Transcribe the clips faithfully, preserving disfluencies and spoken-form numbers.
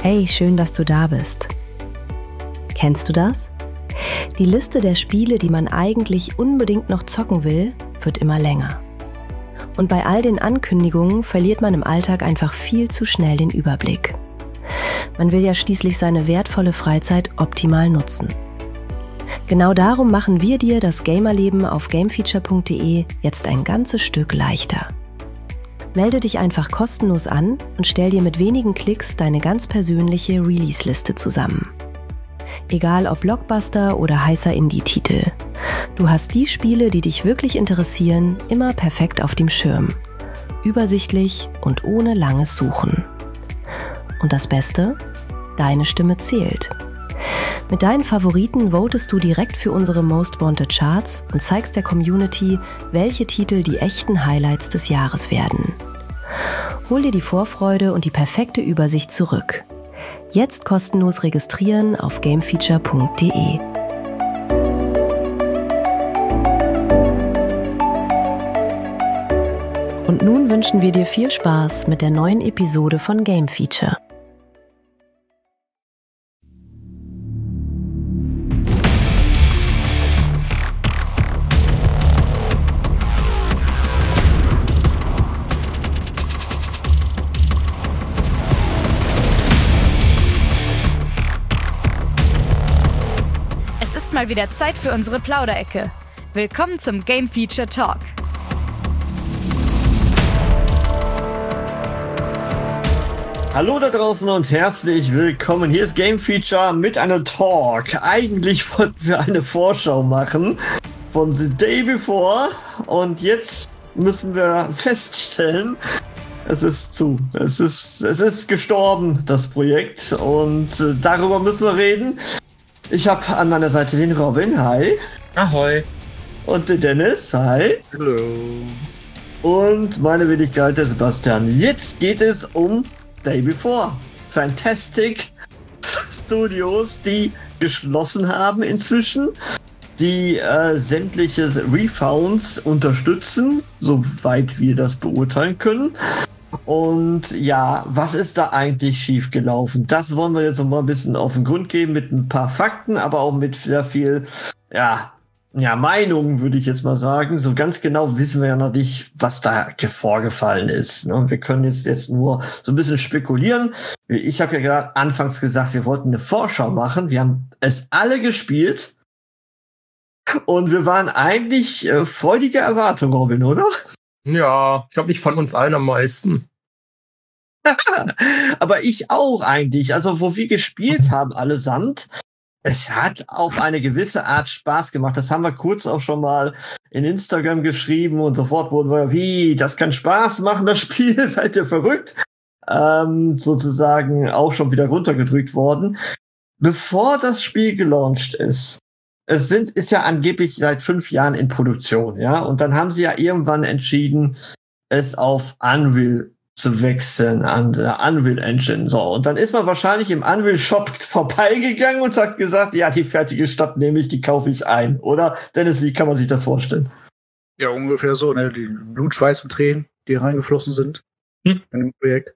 Hey, schön, dass du da bist. Kennst du das? Die Liste der Spiele, die man eigentlich unbedingt noch zocken will, wird immer länger. Und bei all den Ankündigungen verliert man im Alltag einfach viel zu schnell den Überblick. Man will ja schließlich seine wertvolle Freizeit optimal nutzen. Genau darum machen wir dir das Gamerleben auf gamefeature punkt de jetzt ein ganzes Stück leichter. Melde dich einfach kostenlos an und stell dir mit wenigen Klicks deine ganz persönliche Release-Liste zusammen. Egal ob Blockbuster oder heißer Indie-Titel. Du hast die Spiele, die dich wirklich interessieren, immer perfekt auf dem Schirm. Übersichtlich und ohne langes Suchen. Und das Beste? Deine Stimme zählt. Mit deinen Favoriten votest du direkt für unsere Most Wanted Charts und zeigst der Community, welche Titel die echten Highlights des Jahres werden. Hol dir die Vorfreude und die perfekte Übersicht zurück. Jetzt kostenlos registrieren auf gamefeature punkt de. Und nun wünschen wir dir viel Spaß mit der neuen Episode von Game Feature. Es ist mal wieder Zeit für unsere Plauderecke. Willkommen zum Game Feature Talk. Hallo da draußen und herzlich willkommen. Hier ist Game Feature mit einem Talk. Eigentlich wollten wir eine Vorschau machen von The Day Before und jetzt müssen wir feststellen, es ist zu. Es ist, es ist gestorben, das Projekt, und äh, darüber müssen wir reden. Ich habe an meiner Seite den Robin, hi. Ahoi. Und den Dennis, hi. Hallo. Und meine Wenigkeit, der Sebastian. Jetzt geht es um Day Before. Fantastic Studios, die geschlossen haben inzwischen, die äh, sämtliche Refounds unterstützen, soweit wir das beurteilen können. Und ja, was ist da eigentlich schiefgelaufen? Das wollen wir jetzt noch mal ein bisschen auf den Grund geben mit ein paar Fakten, aber auch mit sehr viel, ja, ja, Meinungen, würde ich jetzt mal sagen. So ganz genau wissen wir ja noch nicht, was da vorgefallen ist. Und wir können jetzt, jetzt nur so ein bisschen spekulieren. Ich habe ja gerade anfangs gesagt, wir wollten eine Vorschau machen. Wir haben es alle gespielt. Und wir waren eigentlich äh, freudige Erwartungen, Robin, oder? Ja, ich glaube, nicht von uns allen am meisten. Aber ich auch eigentlich. Also, wo wir gespielt haben allesamt, es hat auf eine gewisse Art Spaß gemacht. Das haben wir kurz auch schon mal in Instagram geschrieben und sofort wurden wir, wie, das kann Spaß machen, das Spiel, seid ihr verrückt? Ähm, sozusagen auch schon wieder runtergedrückt worden. Bevor das Spiel gelauncht ist, es sind, ist ja angeblich seit fünf Jahren in Produktion, ja, und dann haben sie ja irgendwann entschieden, es auf Unreal zu wechseln, an der Unreal Engine. So, und dann ist man wahrscheinlich im Unreal Shop vorbeigegangen und hat gesagt, ja, die fertige Stadt nehme ich, die kaufe ich ein, oder? Dennis, wie kann man sich das vorstellen? Ja, ungefähr so, ne? Die Blut, Schweiß und Tränen, die reingeflossen sind hm. in dem Projekt.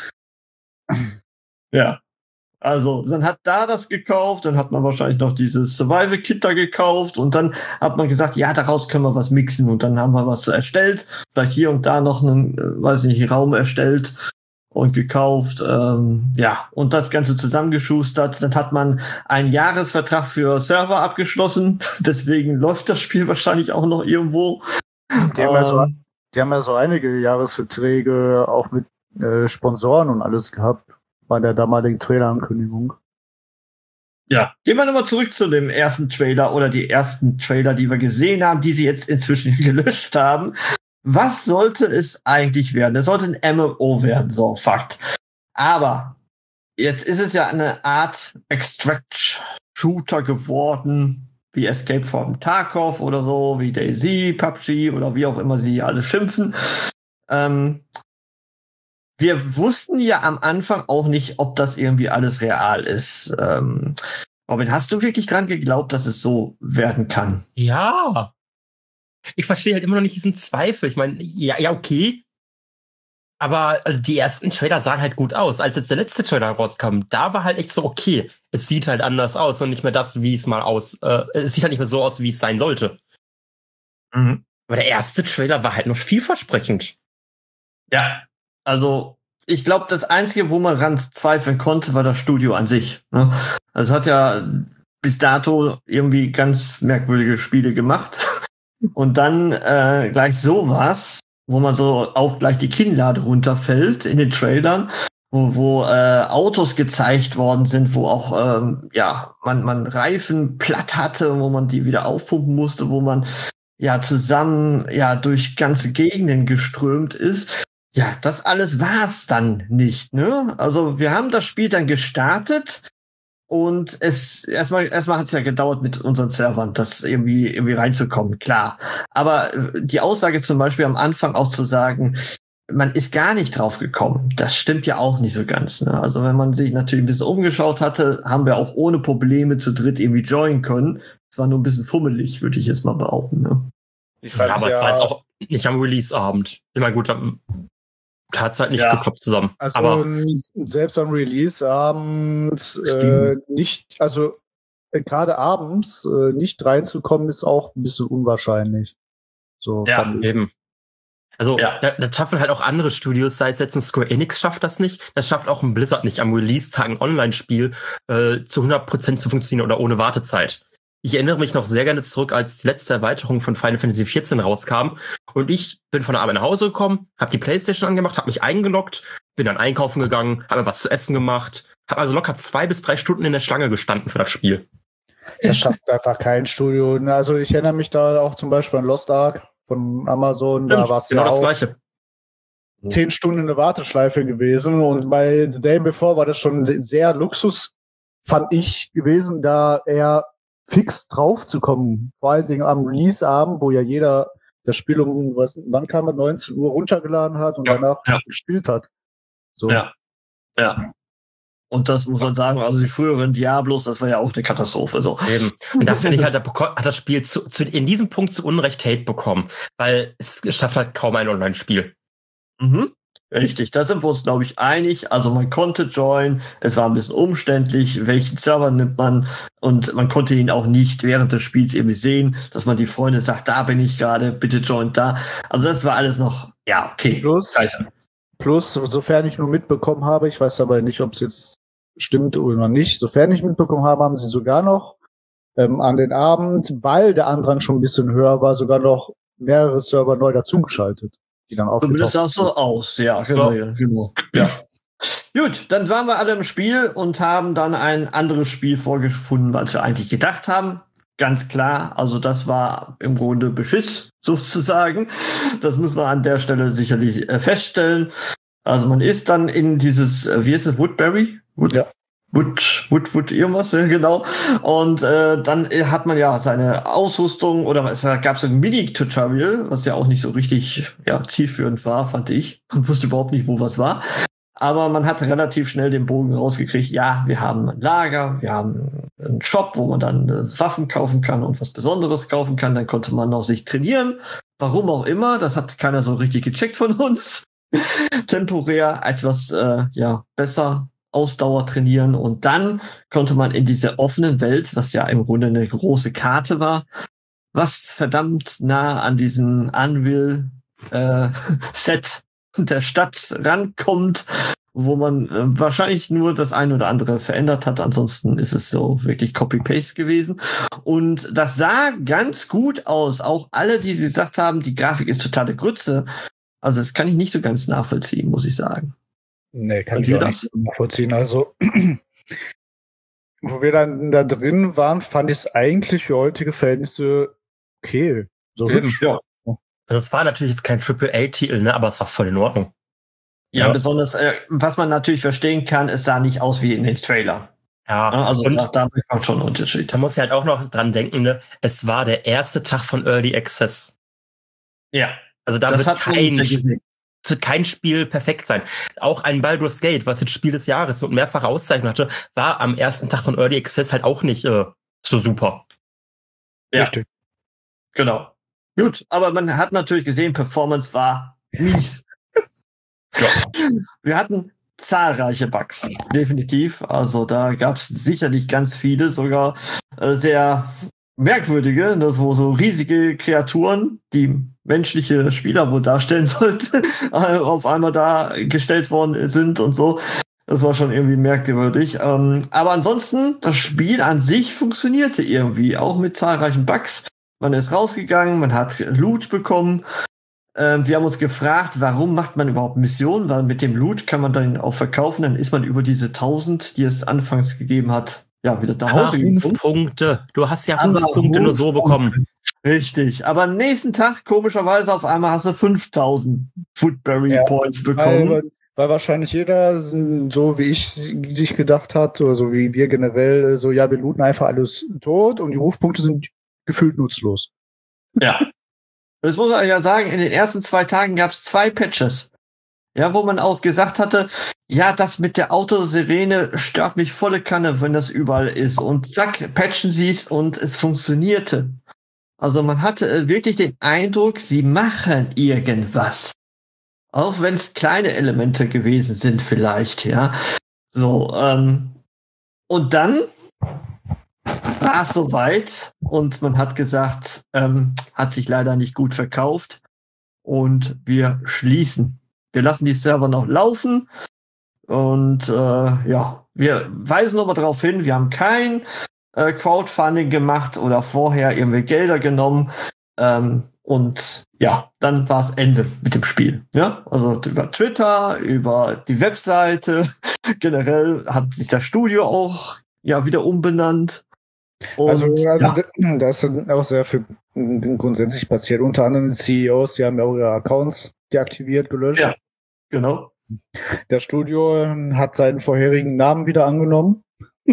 Ja. Also, man hat da das gekauft, dann hat man wahrscheinlich noch dieses Survival-Kit da gekauft und dann hat man gesagt, ja, daraus können wir was mixen, und dann haben wir was erstellt, vielleicht hier und da noch einen, weiß nicht, Raum erstellt und gekauft, ähm, ja, und das Ganze zusammengeschustert. Dann hat man einen Jahresvertrag für Server abgeschlossen, deswegen läuft das Spiel wahrscheinlich auch noch irgendwo. Die haben, ähm, ja, so, die haben ja so einige Jahresverträge auch mit äh, Sponsoren und alles gehabt. Bei der damaligen Trailer-Ankündigung. Ja, gehen wir nochmal zurück zu dem ersten Trailer oder die ersten Trailer, die wir gesehen haben, die sie jetzt inzwischen gelöscht haben. Was sollte es eigentlich werden? Es sollte ein M M O werden, so, Fakt. Aber jetzt ist es ja eine Art Extract-Shooter geworden, wie Escape from Tarkov oder so, wie DayZ, P U B G oder wie auch immer sie alle schimpfen. Ähm, Wir wussten ja am Anfang auch nicht, ob das irgendwie alles real ist. Ähm, Robin, hast du wirklich dran geglaubt, dass es so werden kann? Ja. Ich verstehe halt immer noch nicht diesen Zweifel. Ich meine, ja, ja, okay. Aber also die ersten Trailer sahen halt gut aus. Als jetzt der letzte Trailer rauskam, da war halt echt so, okay, es sieht halt anders aus und nicht mehr das, wie es mal aus, äh, es sieht halt nicht mehr so aus, wie es sein sollte. Mhm. Aber der erste Trailer war halt noch vielversprechend. Ja, also ich glaube, das Einzige, wo man ran zweifeln konnte, war das Studio an sich. Ne? Also es hat ja bis dato irgendwie ganz merkwürdige Spiele gemacht. Und dann äh, gleich sowas, wo man so auch gleich die Kinnlade runterfällt in den Trailern, wo, wo äh, Autos gezeigt worden sind, wo auch ähm, ja man man Reifen platt hatte, wo man die wieder aufpumpen musste, wo man ja zusammen ja durch ganze Gegenden geströmt ist. Ja, das alles war's dann nicht, ne? Also wir haben das Spiel dann gestartet. Und es erstmal erstmal hat es ja gedauert mit unseren Servern, das irgendwie irgendwie reinzukommen, klar. Aber die Aussage zum Beispiel am Anfang auch zu sagen, man ist gar nicht drauf gekommen, das stimmt ja auch nicht so ganz. Ne? Also wenn man sich natürlich ein bisschen umgeschaut hatte, haben wir auch ohne Probleme zu dritt irgendwie joinen können. Es war nur ein bisschen fummelig, würde ich jetzt mal behaupten. Ne? Ich Ja, aber ja, es war jetzt auch nicht am Release-Abend. Immer gut, da hat es halt nicht ja. geklappt zusammen. Also aber selbst am Release-Abend äh, nicht, also äh, gerade abends äh, nicht reinzukommen, ist auch ein bisschen unwahrscheinlich. So ja, eben. Also ja. da, da schaffen halt auch andere Studios, sei es jetzt ein Square Enix schafft das nicht, das schafft auch ein Blizzard nicht, am Release-Tag ein Online-Spiel äh, zu hundert Prozent zu funktionieren oder ohne Wartezeit. Ich erinnere mich noch sehr gerne zurück, als die letzte Erweiterung von Final Fantasy vierzehn rauskam und ich bin von der Arbeit nach Hause gekommen, habe die Playstation angemacht, habe mich eingeloggt, bin dann einkaufen gegangen, habe mir was zu essen gemacht, habe also locker zwei bis drei Stunden in der Schlange gestanden für das Spiel. Das schafft einfach kein Studio. Also ich erinnere mich da auch zum Beispiel an Lost Ark von Amazon, Stimmt, da war es genau ja das auch Gleiche. Zehn Stunden in der Warteschleife gewesen und bei The Day Before war das schon sehr Luxus, fand ich, gewesen, da er fix drauf zu kommen. Vor allen Dingen am Release-Abend, wo ja jeder das Spiel um, was, wann kam er, neunzehn Uhr runtergeladen hat und ja, danach ja. gespielt hat. So. Ja, ja. Und das muss man sagen, also die früheren Diablos, das war ja auch eine Katastrophe. So. Eben. Und da finde ich halt, da hat das Spiel zu, zu, in diesem Punkt zu Unrecht Hate bekommen, weil es schafft halt kaum ein Online-Spiel. Mhm. Richtig, da sind wir uns, glaube ich, einig. Also man konnte joinen, es war ein bisschen umständlich, welchen Server nimmt man und man konnte ihn auch nicht während des Spiels irgendwie sehen, dass man die Freunde sagt, da bin ich gerade, bitte joint da. Also das war alles noch, ja, okay. Plus, plus, sofern ich nur mitbekommen habe, ich weiß aber nicht, ob es jetzt stimmt oder nicht, sofern ich mitbekommen habe, haben sie sogar noch ähm, an den Abend, weil der Andrang schon ein bisschen höher war, sogar noch mehrere Server neu dazugeschaltet. Die dann Zumindest sah es so aus, ja, genau, ja. genau. Ja. Gut, dann waren wir alle im Spiel und haben dann ein anderes Spiel vorgefunden, als wir eigentlich gedacht haben. Ganz klar, also das war im Grunde Beschiss, sozusagen. Das muss man an der Stelle sicherlich äh, feststellen. Also man ist dann in dieses, äh, wie ist es, Woodbury? Wood, ja. Wood, Wood, Wood, irgendwas, ja, genau. Und äh, dann hat man ja seine Ausrüstung oder es gab so ein Mini-Tutorial, was ja auch nicht so richtig ja, zielführend war, fand ich. Man wusste überhaupt nicht, wo was war. Aber man hat relativ schnell den Bogen rausgekriegt. Ja, wir haben ein Lager, wir haben einen Shop, wo man dann äh, Waffen kaufen kann und was Besonderes kaufen kann. Dann konnte man noch sich trainieren. Warum auch immer, das hat keiner so richtig gecheckt von uns. Temporär etwas äh, ja besser Ausdauer trainieren und dann konnte man in diese offenen Welt, was ja im Grunde eine große Karte war, was verdammt nah an diesen Unreal äh, Set der Stadt rankommt, wo man äh, wahrscheinlich nur das ein oder andere verändert hat. Ansonsten ist es so wirklich Copy-Paste gewesen. Und das sah ganz gut aus. Auch alle, die gesagt haben, die Grafik ist totale Grütze. Also das kann ich nicht so ganz nachvollziehen, muss ich sagen. Nee, kann ich auch nicht so nachvollziehen. Also, wo wir dann da drin waren, fand ich es eigentlich für heutige Verhältnisse okay. So hübsch. Ja. Also es war natürlich jetzt kein Triple A Titel, ne, aber es war voll in Ordnung. Ja, ja. besonders, äh, was man natürlich verstehen kann, es sah nicht aus wie in den Trailer. Ja, also und da, da macht schon einen Unterschied. Da muss ja halt auch noch dran denken, ne, es war der erste Tag von Early Access. Ja. Also da wird kein, wird kein Spiel perfekt sein. Auch ein Baldur's Gate, was jetzt Spiel des Jahres und mehrfache Auszeichnung hatte, war am ersten Tag von Early Access halt auch nicht äh, so super. Ja, richtig. Genau. Gut, aber man hat natürlich gesehen, Performance war mies. Ja. Wir hatten zahlreiche Bugs, definitiv. Also da gab es sicherlich ganz viele, sogar äh, sehr merkwürdige, das wo so riesige Kreaturen, die menschliche Spieler wohl darstellen sollten, auf einmal dargestellt worden sind und so. Das war schon irgendwie merkwürdig. Ähm, aber ansonsten, das Spiel an sich funktionierte irgendwie, auch mit zahlreichen Bugs. Man ist rausgegangen, man hat Loot bekommen. Ähm, wir haben uns gefragt, warum macht man überhaupt Missionen? Weil mit dem Loot kann man dann auch verkaufen. Dann ist man über diese tausend, die es anfangs gegeben hat, ja, wieder nach Hause gekommen. Fünf Punkte. Du hast ja fünf aber Punkte nur so bekommen. Richtig. Aber am nächsten Tag, komischerweise, auf einmal hast du fünftausend Foodberry ja, Points bekommen. Weil, weil wahrscheinlich jeder, so wie ich sich gedacht hat, oder so wie wir generell, so, ja, wir looten einfach alles tot und die Rufpunkte sind gefühlt nutzlos. Ja. Das muss man ja sagen, in den ersten zwei Tagen gab es zwei Patches. Ja, wo man auch gesagt hatte, ja, das mit der Autosirene stört mich volle Kanne, wenn das überall ist. Und zack, patchen sie es und es funktionierte. Also man hatte wirklich den Eindruck, sie machen irgendwas. Auch wenn es kleine Elemente gewesen sind vielleicht, ja. So, ähm, und dann war es soweit und man hat gesagt, ähm, hat sich leider nicht gut verkauft und wir schließen. Wir lassen die Server noch laufen und äh, ja, wir weisen nochmal darauf hin, wir haben kein äh, Crowdfunding gemacht oder vorher irgendwie Gelder genommen ähm, und ja, dann war es Ende mit dem Spiel. Ja, also über Twitter, über die Webseite, generell hat sich das Studio auch ja wieder umbenannt. Und, also, also ja. Da ist auch sehr viel grundsätzlich passiert. Unter anderem die C E Os, die haben ja auch ihre Accounts deaktiviert, gelöscht. Ja, genau. Das Studio hat seinen vorherigen Namen wieder angenommen.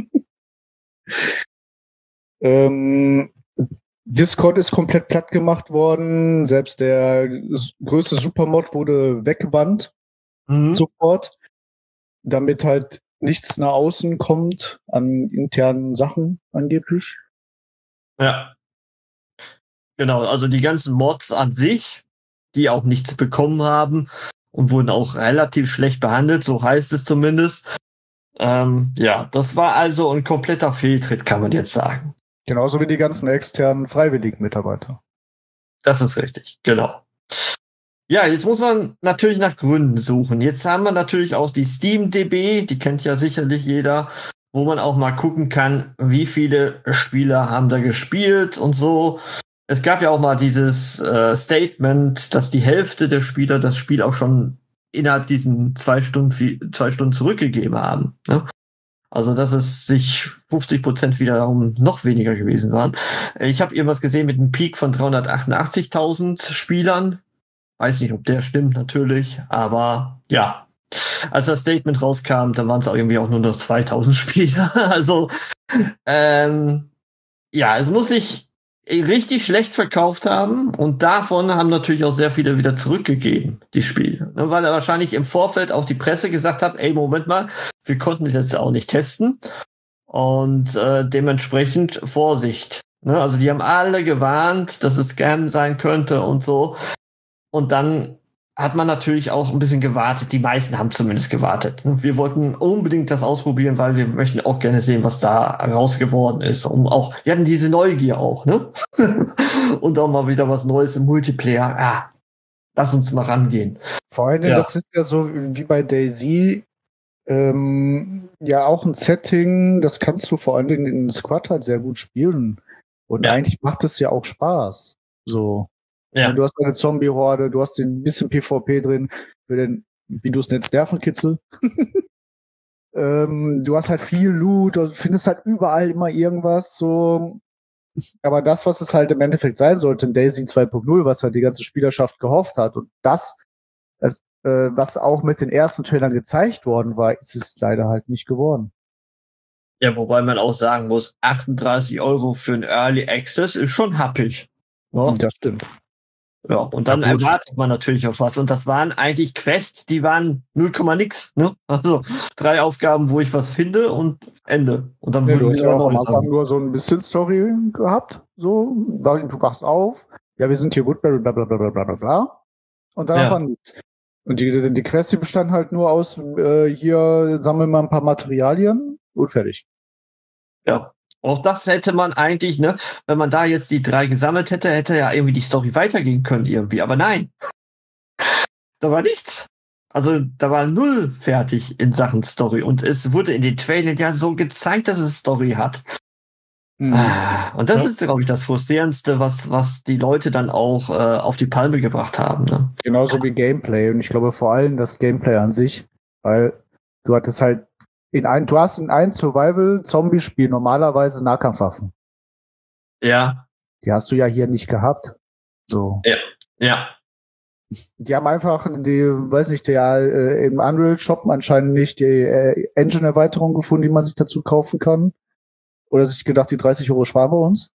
ähm, Discord ist komplett platt gemacht worden. Selbst der größte Supermod wurde weggebannt. Mhm. Sofort. Damit halt nichts nach außen kommt an internen Sachen angeblich. Ja. Genau, also die ganzen Mods an sich, die auch nichts bekommen haben und wurden auch relativ schlecht behandelt, so heißt es zumindest. Ähm, ja, das war also ein kompletter Fehltritt, kann man jetzt sagen. Genauso wie die ganzen externen freiwilligen Mitarbeiter. Das ist richtig, genau. Ja, jetzt muss man natürlich nach Gründen suchen. Jetzt haben wir natürlich auch die SteamDB, die kennt ja sicherlich jeder, wo man auch mal gucken kann, wie viele Spieler haben da gespielt und so. Es gab ja auch mal dieses äh, Statement, dass die Hälfte der Spieler das Spiel auch schon innerhalb diesen zwei Stunden, zwei Stunden zurückgegeben haben. Ne? Also, dass es sich fünfzig Prozent wiederum noch weniger gewesen waren. Ich habe irgendwas gesehen mit einem Peak von dreihundertachtundachtzigtausend Spielern. Weiß nicht, ob der stimmt, natürlich, aber ja. Als das Statement rauskam, dann waren es auch irgendwie auch nur noch zweitausend Spieler. Also, ähm, ja, es muss sich richtig schlecht verkauft haben und davon haben natürlich auch sehr viele wieder zurückgegeben, die Spiele. Weil er wahrscheinlich im Vorfeld auch die Presse gesagt hat, ey, Moment mal, wir konnten es jetzt auch nicht testen und äh, dementsprechend Vorsicht. Ne? Also die haben alle gewarnt, dass es Scam sein könnte und so. Und dann hat man natürlich auch ein bisschen gewartet. Die meisten haben zumindest gewartet. Wir wollten unbedingt das ausprobieren, weil wir möchten auch gerne sehen, was da raus geworden ist. Um auch, wir hatten diese Neugier auch, ne? Und auch mal wieder was Neues im Multiplayer. Ah, lass uns mal rangehen. Vor allem, ja. Das ist ja so wie bei DayZ, ähm, ja auch ein Setting, das kannst du vor allen Dingen in Squad halt sehr gut spielen. Und ja. Eigentlich macht es ja auch Spaß. So. Ja. Du hast eine Zombie-Horde, du hast ein bisschen PvP drin, für den, wie du es nennst, Nervenkitzel. ähm, du hast halt viel Loot, du findest halt überall immer irgendwas, so. Aber das, was es halt im Endeffekt sein sollte, in DayZ zwei Punkt null, was halt die ganze Spielerschaft gehofft hat, und das, das äh, was auch mit den ersten Trailern gezeigt worden war, ist es leider halt nicht geworden. Ja, wobei man auch sagen muss, achtunddreißig Euro für ein Early Access ist schon happig. Ja? Das stimmt. Ja, und dann ja, erwartet man natürlich auf was. Und das waren eigentlich Quests, die waren null Komma nix. Ne? Also drei Aufgaben, wo ich was finde und Ende. Und dann ja, würde ich auch am Anfang nur so ein bisschen Story gehabt. So, du wachst auf. Ja, wir sind hier Woodbury, bla bla bla bla bla bla. Und dann ja. war nichts. Und die, die Quest, die bestand halt nur aus, äh, hier sammeln wir ein paar Materialien und fertig. Ja. Auch das hätte man eigentlich, ne, wenn man da jetzt die drei gesammelt hätte, hätte ja irgendwie die Story weitergehen können irgendwie. Aber nein. Da war nichts. Also da war null fertig in Sachen Story. Und es wurde in den Trailern ja so gezeigt, dass es Story hat. Mhm. Und das ja. ist, glaube ich, das Frustrierendste, was, was die Leute dann auch äh, auf die Palme gebracht haben. Ne? Genauso wie Gameplay. Und ich glaube vor allem das Gameplay an sich. Weil du hattest halt in ein, du hast in ein Survival-Zombie-Spiel normalerweise Nahkampfwaffen. Ja. Die hast du ja hier nicht gehabt. So. Ja. Ja. Die haben einfach die, weiß nicht, der äh, im Unreal-Shop anscheinend nicht die äh, Engine-Erweiterung gefunden, die man sich dazu kaufen kann. Oder sich gedacht, die dreißig Euro sparen wir uns.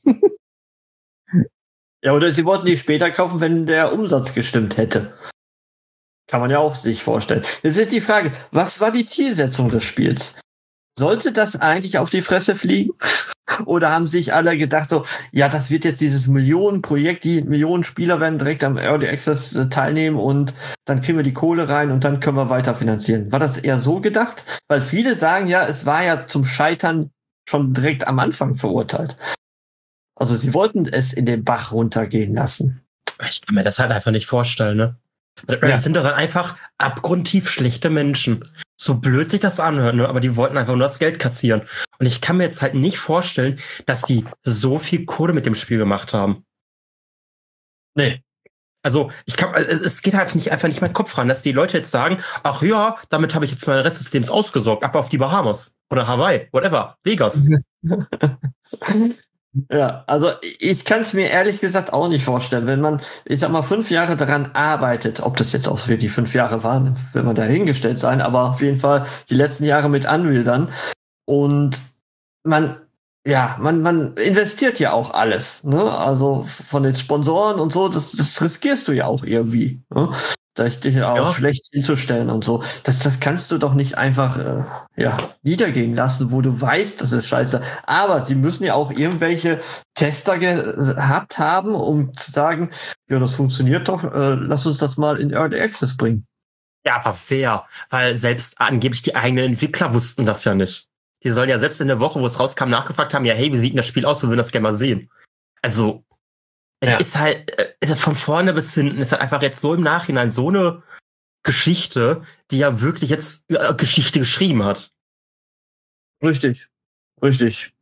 Ja, oder sie wollten die später kaufen, wenn der Umsatz gestimmt hätte. Kann man ja auch sich vorstellen. Jetzt ist die Frage, was war die Zielsetzung des Spiels? Sollte das eigentlich auf die Fresse fliegen? Oder haben sich alle gedacht so, ja, das wird jetzt dieses Millionenprojekt, die Millionen Spieler werden direkt am Early Access äh, teilnehmen und dann kriegen wir die Kohle rein und dann können wir weiter finanzieren. War das eher so gedacht? Weil viele sagen ja, es war ja zum Scheitern schon direkt am Anfang verurteilt. Also sie wollten es in den Bach runtergehen lassen. Ich kann mir das halt einfach nicht vorstellen, ne? Das ja. sind doch dann einfach abgrundtief schlechte Menschen. So blöd sich das anhört, ne? Aber die wollten einfach nur das Geld kassieren. Und ich kann mir jetzt halt nicht vorstellen, dass die so viel Kohle mit dem Spiel gemacht haben. Nee. Also, ich kann, es, es geht halt nicht, einfach nicht meinen Kopf ran, dass die Leute jetzt sagen, ach ja, damit habe ich jetzt meinen Rest des Lebens ausgesorgt, ab auf die Bahamas oder Hawaii, whatever, Vegas. Ja, also ich kann es mir ehrlich gesagt auch nicht vorstellen, wenn man, ich sag mal, fünf Jahre daran arbeitet, ob das jetzt auch wirklich fünf Jahre waren, will man dahingestellt sein, aber auf jeden Fall die letzten Jahre mit Unreal dann und man, ja, man, man investiert ja auch alles, ne, also von den Sponsoren und so, das, das riskierst du ja auch irgendwie, ne? Dich auch ja. schlecht hinzustellen und so. Das, das kannst du doch nicht einfach äh, ja, niedergehen lassen, wo du weißt, das ist scheiße. Aber sie müssen ja auch irgendwelche Tester gehabt haben, um zu sagen, ja, das funktioniert doch, äh, lass uns das mal in Early Access bringen. Ja, aber fair, weil selbst angeblich die eigenen Entwickler wussten das ja nicht. Die sollen ja selbst in der Woche, wo es rauskam, nachgefragt haben, ja, hey, wie sieht denn das Spiel aus? Wir würden das gerne mal sehen. Also, ja. Ist halt, ist halt von vorne bis hinten, ist halt einfach jetzt so im Nachhinein so eine Geschichte, die ja wirklich jetzt äh, Geschichte geschrieben hat. Richtig. Richtig.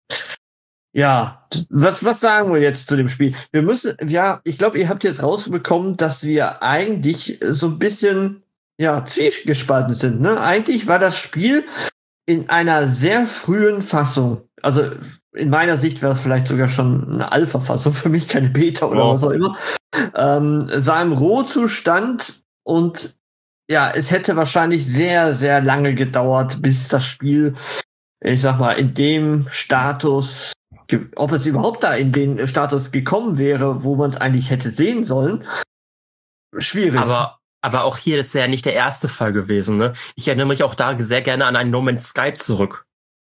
Ja, was, was sagen wir jetzt zu dem Spiel? Wir müssen, ja, ich glaube, ihr habt jetzt rausbekommen, dass wir eigentlich so ein bisschen, ja, zwiegespalten sind, ne? Eigentlich war das Spiel in einer sehr frühen Fassung, also in meiner Sicht wäre es vielleicht sogar schon eine Alpha-Fassung, für mich keine Beta oder oh. was auch immer, ähm, war im Rohzustand und ja, es hätte wahrscheinlich sehr, sehr lange gedauert, bis das Spiel, ich sag mal, in dem Status, ob es überhaupt da in den Status gekommen wäre, wo man es eigentlich hätte sehen sollen, schwierig. Aber Aber auch hier, das wäre ja nicht der erste Fall gewesen, ne? Ich erinnere mich auch da sehr gerne an ein No Man's Sky zurück.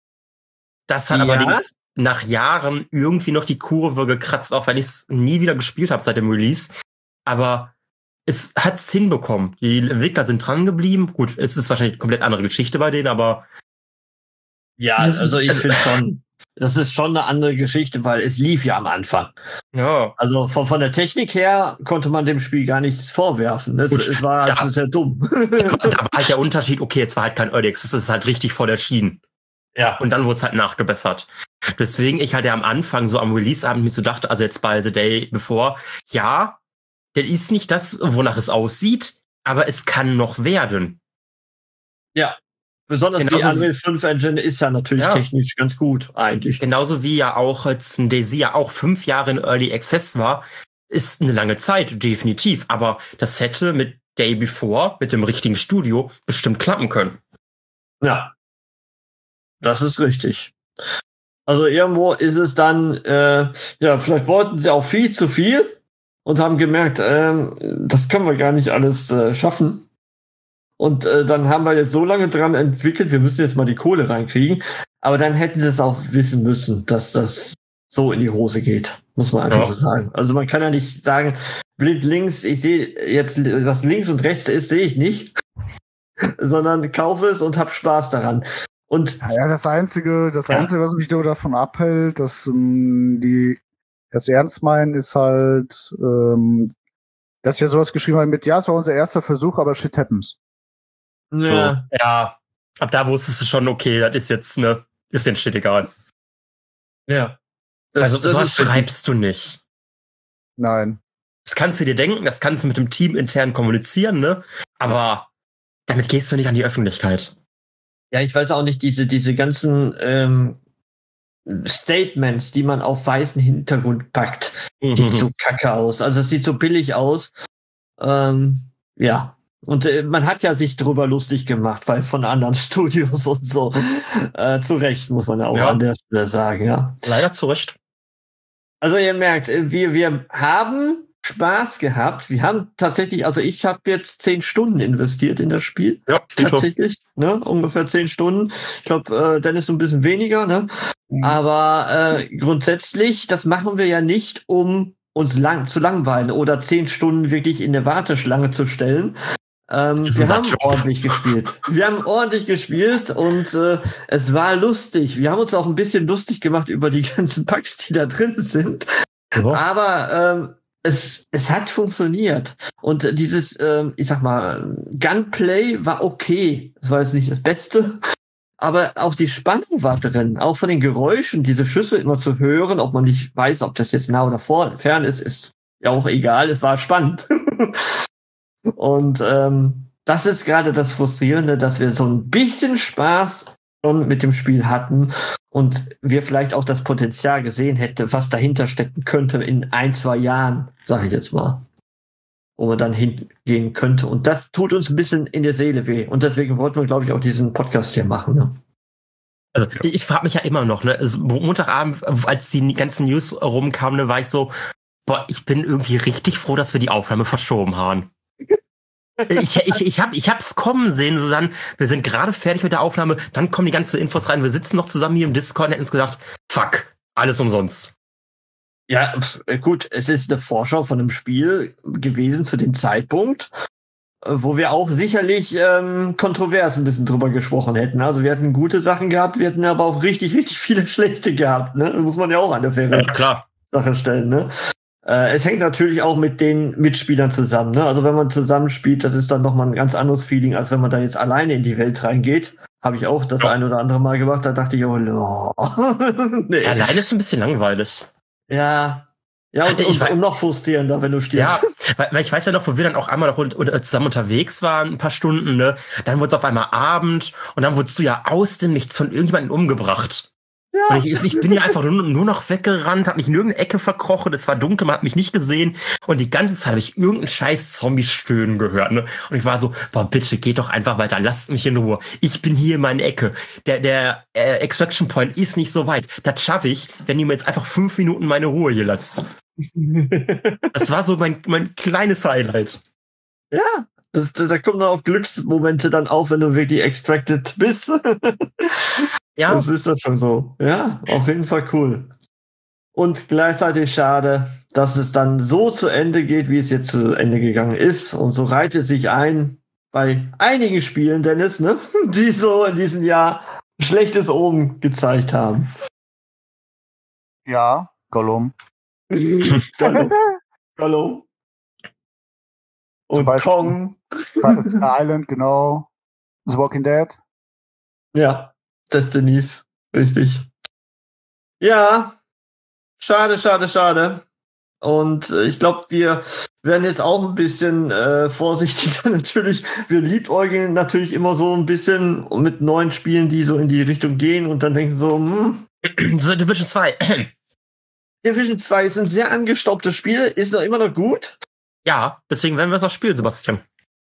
Das hat ja. allerdings nach Jahren irgendwie noch die Kurve gekratzt, auch wenn ich es nie wieder gespielt habe seit dem Release. Aber es hat's hinbekommen. Die Entwickler sind dran geblieben. Gut, es ist wahrscheinlich eine komplett andere Geschichte bei denen, aber ja, also ich finde schon, das ist schon eine andere Geschichte, weil es lief ja am Anfang. Ja. Also von, von der Technik her konnte man dem Spiel gar nichts vorwerfen. Es, es war da, also sehr dumm. Da war halt der Unterschied, okay, es war halt kein Early Access, es ist halt richtig vor der Schienen. Ja. Und dann wurde es halt nachgebessert. Deswegen ich halt ja am Anfang so am Release-Abend mir so dachte, also jetzt bei The Day Before, ja, das ist nicht das, wonach es aussieht, aber es kann noch werden. Ja. Besonders genauso die Unreal fünf Engine ist ja natürlich ja. technisch ganz gut, eigentlich. Genauso wie ja auch jetzt ein Daisy ja auch fünf Jahre in Early Access war, ist eine lange Zeit, definitiv. Aber das hätte mit Day Before, mit dem richtigen Studio, bestimmt klappen können. Ja. Das ist richtig. Also irgendwo ist es dann, äh, ja, vielleicht wollten sie auch viel zu viel und haben gemerkt, äh, das können wir gar nicht alles äh, schaffen. Und äh, dann haben wir jetzt so lange dran entwickelt, wir müssen jetzt mal die Kohle reinkriegen. Aber dann hätten sie es auch wissen müssen, dass das so in die Hose geht, muss man einfach ja. so sagen. Also man kann ja nicht sagen, blind links, ich sehe jetzt, was links und rechts ist, sehe ich nicht, sondern kaufe es und hab Spaß daran. Und ja, das Einzige, das ja. Einzige, was mich davon abhält, dass ähm, die das Ernstmeinen ist halt, ähm, dass ja sowas geschrieben hat mit, ja, es war unser erster Versuch, aber shit happens. Ja. So, ja. Ab da wusstest du schon, okay, das ist jetzt, ne, ist den Shit egal. Ja. Das, also, das sowas schreibst du nicht. Nein. Das kannst du dir denken, das kannst du mit dem Team intern kommunizieren, ne? Aber damit gehst du nicht an die Öffentlichkeit. Ja, ich weiß auch nicht, diese, diese ganzen ähm, Statements, die man auf weißen Hintergrund packt, mhm. sieht so kacke aus. Also es sieht so billig aus. Ähm, ja. Und äh, man hat ja sich drüber lustig gemacht, weil von anderen Studios und so. Äh, zu Recht, muss man ja auch ja. an der Stelle sagen, ja. Leider zu Recht. Also ihr merkt, wir, wir haben Spaß gehabt. Wir haben tatsächlich, also ich habe jetzt zehn Stunden investiert in das Spiel. Ja, tatsächlich, ne? Ungefähr zehn Stunden. Ich glaube, äh, Dennis so ein bisschen weniger, ne? Mhm. Aber äh, grundsätzlich, das machen wir ja nicht, um uns lang zu langweilen oder zehn Stunden wirklich in eine Warteschlange zu stellen. Ähm, wir haben Job. ordentlich gespielt. Wir haben ordentlich gespielt und äh, es war lustig. Wir haben uns auch ein bisschen lustig gemacht über die ganzen Bugs, die da drin sind. Ja. Aber ähm, es, es hat funktioniert. Und dieses, ähm, ich sag mal, Gunplay war okay. Das war jetzt nicht das Beste. Aber auch die Spannung war drin. Auch von den Geräuschen, diese Schüsse immer zu hören, ob man nicht weiß, ob das jetzt nah oder vor, fern ist, ist ja auch egal. Es war spannend. Und ähm, das ist gerade das Frustrierende, dass wir so ein bisschen Spaß schon mit dem Spiel hatten und wir vielleicht auch das Potenzial gesehen hätten, was dahinter stecken könnte in ein, zwei Jahren, sage ich jetzt mal, wo man dann hingehen könnte. Und das tut uns ein bisschen in der Seele weh. Und deswegen wollten wir, glaube ich, auch diesen Podcast hier machen. Ne? Also, ich frage mich ja immer noch, ne? Also, Montagabend, als die ganzen News rumkamen, ne, war ich so, boah, ich bin irgendwie richtig froh, dass wir die Aufnahme verschoben haben. Ich, ich, ich, hab, ich hab's kommen sehen, so dann, wir sind gerade fertig mit der Aufnahme, dann kommen die ganzen Infos rein, wir sitzen noch zusammen hier im Discord und hätten uns gedacht, fuck, alles umsonst. Ja, pf, gut, es ist eine Vorschau von einem Spiel gewesen zu dem Zeitpunkt, wo wir auch sicherlich ähm, kontrovers ein bisschen drüber gesprochen hätten. Also wir hatten gute Sachen gehabt, wir hätten aber auch richtig, richtig viele schlechte gehabt, ne? Das muss man ja auch an der faire ja, klar. Sache stellen, ne? Es hängt natürlich auch mit den Mitspielern zusammen. Ne? Also wenn man zusammenspielt, das ist dann nochmal ein ganz anderes Feeling, als wenn man da jetzt alleine in die Welt reingeht. Habe ich auch das ja. ein oder andere Mal gemacht. Da dachte ich, oh, no. nee. Ja, alleine ist ein bisschen langweilig. Ja. Ja, und, und, und noch frustrierender, wenn du stirbst. Ja, weil, weil ich weiß ja noch, wo wir dann auch einmal noch zusammen unterwegs waren, ein paar Stunden, ne? Dann wurde es auf einmal Abend und dann wurdest du ja aus dem Nichts von irgendjemandem umgebracht. Ja. Und ich, ich bin ja einfach nur, nur noch weggerannt, hab mich in irgendeine Ecke verkrochen, es war dunkel, man hat mich nicht gesehen und die ganze Zeit habe ich irgendeinen scheiß Zombie-Stöhnen gehört, ne? Und ich war so, boah, bitte, geht doch einfach weiter, lasst mich in Ruhe. Ich bin hier in meiner Ecke. Der, der äh, Extraction Point ist nicht so weit. Das schaffe ich, wenn ihr mir jetzt einfach fünf Minuten meine Ruhe hier lasst. Das war so mein, mein kleines Highlight. Ja, das, das, da kommen auch Glücksmomente dann auf, wenn du wirklich extracted bist. Ja. Das ist das schon so. Ja, auf jeden Fall cool. Und gleichzeitig schade, dass es dann so zu Ende geht, wie es jetzt zu Ende gegangen ist. Und so reiht es sich ein bei einigen Spielen, Dennis, ne, die so in diesem Jahr schlechtes Omen gezeigt haben. Ja, Gollum. Gollum. Gollum. Und Kong. Fantasy Island, genau. The Walking Dead. Ja. Destinies, richtig. Ja, schade, schade, schade. Und äh, ich glaube, wir werden jetzt auch ein bisschen äh, vorsichtiger. Natürlich, wir liebäugeln natürlich immer so ein bisschen mit neuen Spielen, die so in die Richtung gehen und dann denken so, hm. So, Division zwei. Division zwei ist ein sehr angestaubtes Spiel, ist noch immer noch gut. Ja, deswegen werden wir es auch spielen, Sebastian.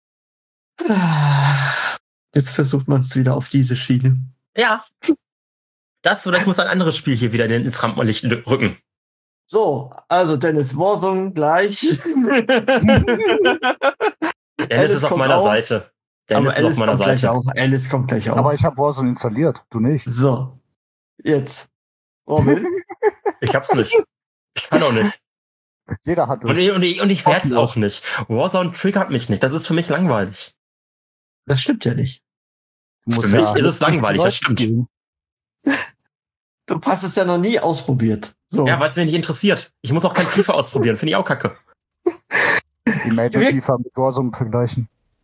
Jetzt versucht man es wieder auf diese Schiene. Ja. Das oder ich muss ein anderes Spiel hier wieder ins Rampenlicht rücken. So, also Dennis, Warzone gleich. Dennis ist auf meiner auch. Seite. Dennis ist auf meiner Seite. Auch. Alice kommt gleich auch. Aber ich habe Warzone installiert, du nicht. So, jetzt. Robin? Ich hab's nicht. Ich kann auch nicht. Jeder hat das. Und ich, und ich, und ich werde es auch nicht. Warzone triggert mich nicht. Das ist für mich langweilig. Das stimmt ja nicht. Für mich ja ist es langweilig, das stimmt. Gehen. Du hast es ja noch nie ausprobiert. So. Ja, weil es mich nicht interessiert. Ich muss auch kein FIFA ausprobieren. Finde ich auch kacke. Die Major FIFA mit Warzone vergleichen.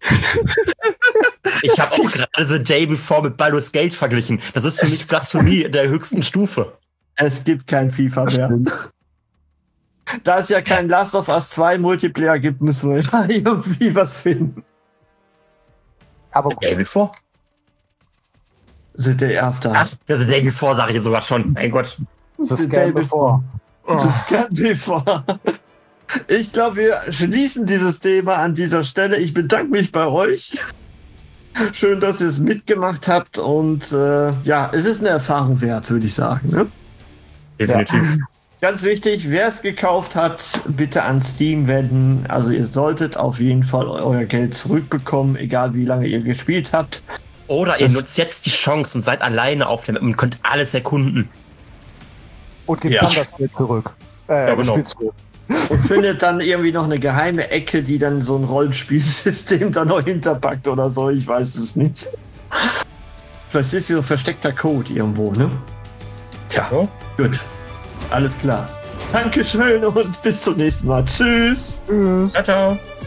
Ich habe auch gerade The Day Before mit Baldur's Gate verglichen. Das ist für mich Blasphemie der höchsten Stufe. Es gibt kein FIFA mehr. Da es ja kein Last of Us zwei Multiplayer gibt, müssen wir da irgendwie was finden. Aber The Day Before? The Day After. Ach, The Day Before sage ich jetzt sogar schon. Mein Gott. The Day Before. Oh. The Day Before. Ich glaube, wir schließen dieses Thema an dieser Stelle. Ich bedanke mich bei euch. Schön, dass ihr es mitgemacht habt. Und äh, ja, es ist eine Erfahrung wert, würde ich sagen. Ne? Definitiv. Ja. Ganz wichtig, wer es gekauft hat, bitte an Steam wenden. Also ihr solltet auf jeden Fall euer Geld zurückbekommen, egal wie lange ihr gespielt habt. Oder ihr das nutzt jetzt die Chance und seid alleine auf dem und könnt alles erkunden. Und gebt ja. dann das Geld zurück. Äh, ja, genau. Und findet dann irgendwie noch eine geheime Ecke, die dann so ein Rollenspielsystem da noch hinterpackt oder so. Ich weiß es nicht. Vielleicht ist hier so versteckter Code irgendwo, ne? Tja, ja. Gut. Alles klar. Dankeschön und bis zum nächsten Mal. Tschüss. Tschüss. Ciao, ciao.